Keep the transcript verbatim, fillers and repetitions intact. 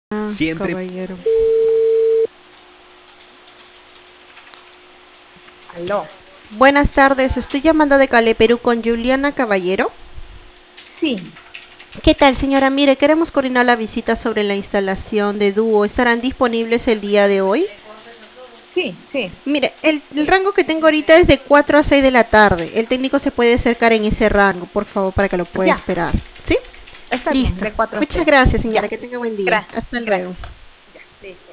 Ah, Siempre. caballero. Aló. Buenas tardes, estoy llamando de Cali, Perú con Juliana Caballero. Sí, ¿Qué tal, señora? Mire, queremos coordinar la visita sobre la instalación de dúo. ¿Estarán disponibles el día de hoy? sí, sí, Mire, el, el rango que tengo ahorita es de cuatro a seis de la tarde. El técnico se puede acercar en ese rango, por favor, para que lo pueda ya, esperar. ¿Sí? está bien, Listo. de cuatro a Muchas seis. gracias, señora. Ya, Que tenga buen día. gracias, Hasta luego. gracias. Ya, listo.